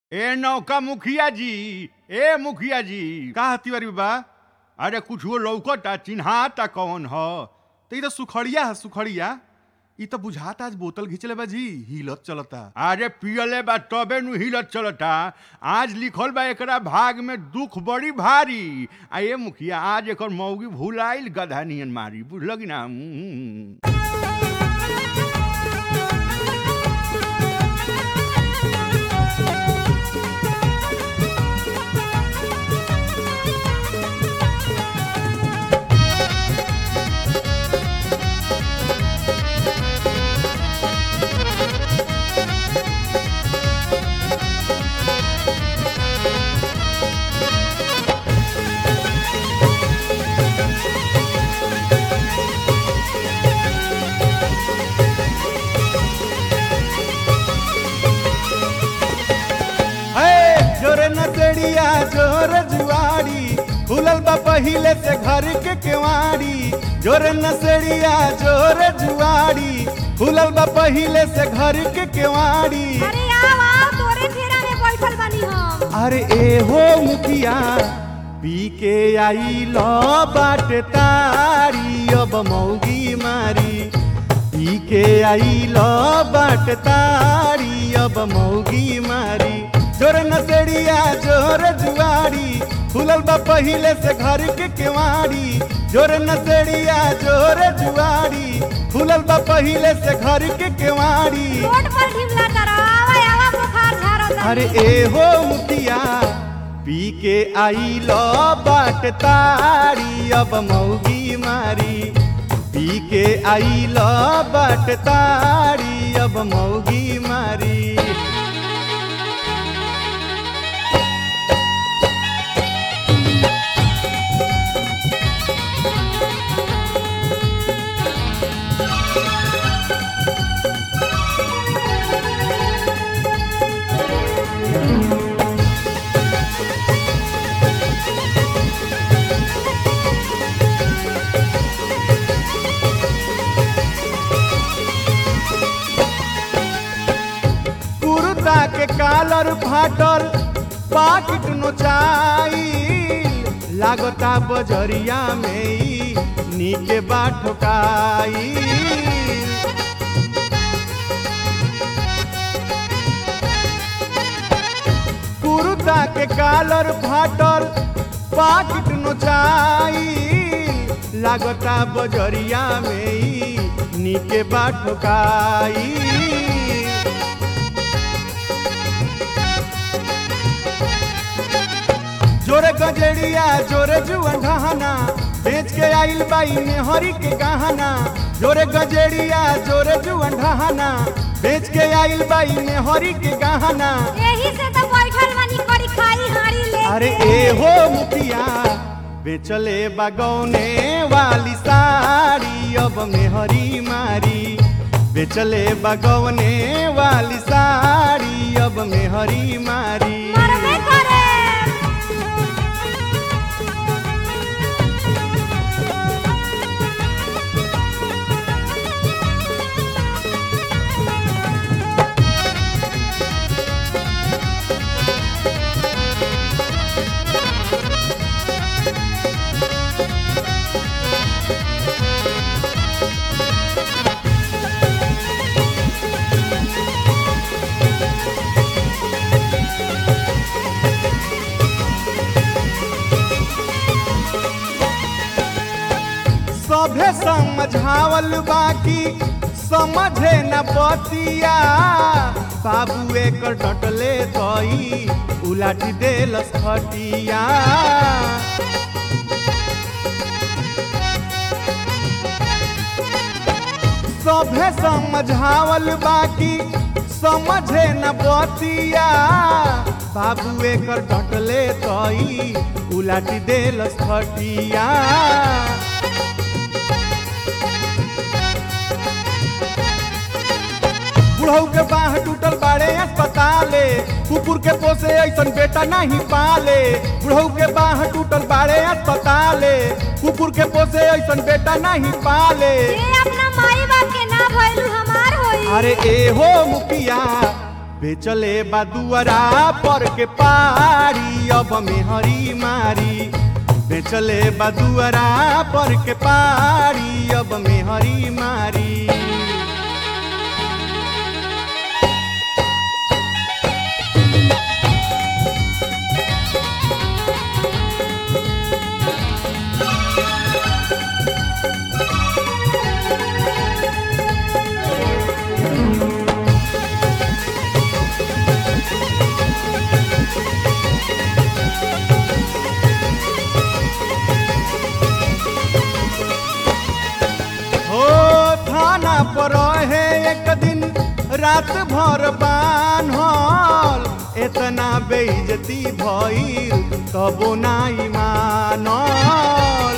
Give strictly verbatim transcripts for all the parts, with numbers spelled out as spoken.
ए नौका मुखिया जी, ए मुखिया जी का तिवारी बा। अरे कुछ वो लौकता चिन्हाता कौन ह? तो ई तो सुखड़िया है सुखड़िया। ई तो बुझाता आज बोतल घिंचले बा जी, हिलत चलता। अरे पियले बा तबे नु हिलत चलता। आज लिखल बा एकरा भाग में दुख बड़ी भारी। आ ये मुखिया आज एकर मौगी भुलाइल गधा नियन मारी, बुझल कि ना। जोर जुआरी खुलल बा पहिले से घर के केवाड़ी। जोर नसड़िया जोर जुआरी खुलल बा पहिले से घर के केवाड़ी। अरे आओ आओ तोरे फेरा में बैठल बानी हम। अरे ए हो मुखिया पी के आई लो बाट तारी अब मौगी मारी। पी के आई लो बाट तारी अब मौगी मारी। जोर नसड़िया जोर जुआरी खुलल बा पहिले से घर के केवाड़ी। जोर नसड़िया जोर जुआरी खुलल बा पहिले से घर के केवाड़ी। रोड पर ढिमला तारा आवा आवा बुखार झारल। अरे ए हो मुखिया पी के आई लो बाट तारी अब मौगी मारी। पी के आई लो बाट तारी अब मौगी मारी। के कालर फाटल पाकिट नोचाई लागता बजरिया में नीके बाठोकाई। कुर्ता के कालर फाटल पाकिट नोचाई लागता बजरिया में नीके बाठोकाई। जोरे गजड़िया जोरे जुअन ढहाना बेच के आइल बाई में हरी के गहना। जोरे गजड़िया जोरे जुअन ढहाना बेच के आइल बाई में हरी के गहना। एही से तो बैठल बानी करी खाई हारी ले। अरे ए हो मुखिया बेचले बागौने वाली साड़ी अब में हरी मारी। बेचले बागौने वाली साड़ी अब में हरी मारी। मरबे करे सभे समझावल बाकी समझे न बतिया। बाबू एकर डटले तई उलाटी देलस खटिया। सभे समझावल बाकी समझे न बतिया। बाबू एकर डटले तई उलाटी देलस खटिया। बुढ़ऊ के बाह टूटल बाड़े अस्पताले कुकुर के पोसे ऐसन बेटा नहीं पाले। बुढ़ऊ के बाह टूटल बाड़े अस्पताले कुकुर के पोसे ऐसन बेटा नहीं पाले। ये अपना माई बाप के ना भइलू हमार होई। अरे ए हो मुखिया बेचले बदुअरा पर के पारी अब मेहरी मारी बेचले बदुअरा पर के पारी अब मेहरी मारी पर है एक दिन रात भर बान्हल इतना बेइज्जती भइल तबो नाई मानल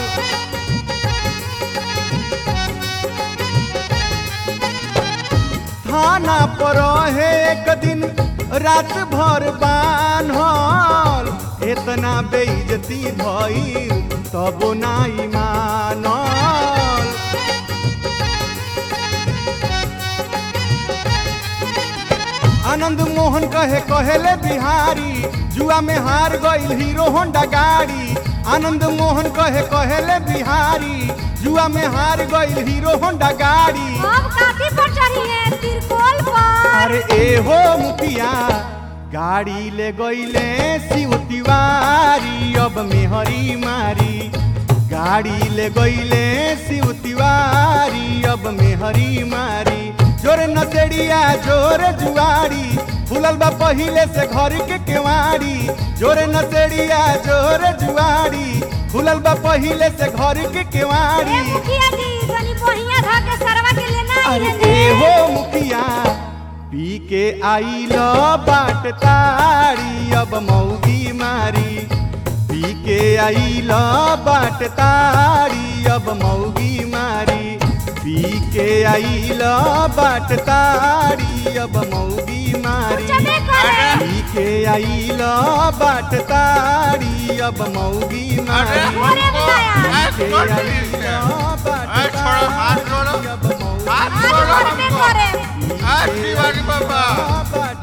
थाना पर है एक दिन रात भर बान्हल इतना बेइज्जती भइल तबो नाई मानल आनंद मोहन कहे कहेले बिहारी जुआ में हार गईल हीरो होंडा गाड़ी आनंद मोहन कहे कहेले बिहारी जुआ में हार गईल हीरो होंडा गाड़ी अब काफी पर चढ़ी है तिरकोल पर अरे ए हो मुखिया गाड़ी ले गईले शिव तिवारी अब मेहरी मारी गाड़ी ले गईले शिव तिवारी अब मेहरी मारी जोरे नसेड़िया जोरे जुआरी फूलल बा पहिले से घर के केवाड़ी जोरे नसेड़िया जोरे जुआरी फूलल बा पहिले से घर के केवाड़ी ए मुखिया जी तनी बहिया धा के सरवा के लेना अरे ए हो मुखिया पी के आइल बाट तारी अब मौगी मारी पी के आइल बाट तारी अब मौगी मारी पी के आइल बाट तारी अब मौगी मारी पी के आइल बाट तारी अब मौगी मारी पी के आइल बाट तारी अब मौगी मारी करे आ शिवाजी बाबा बाट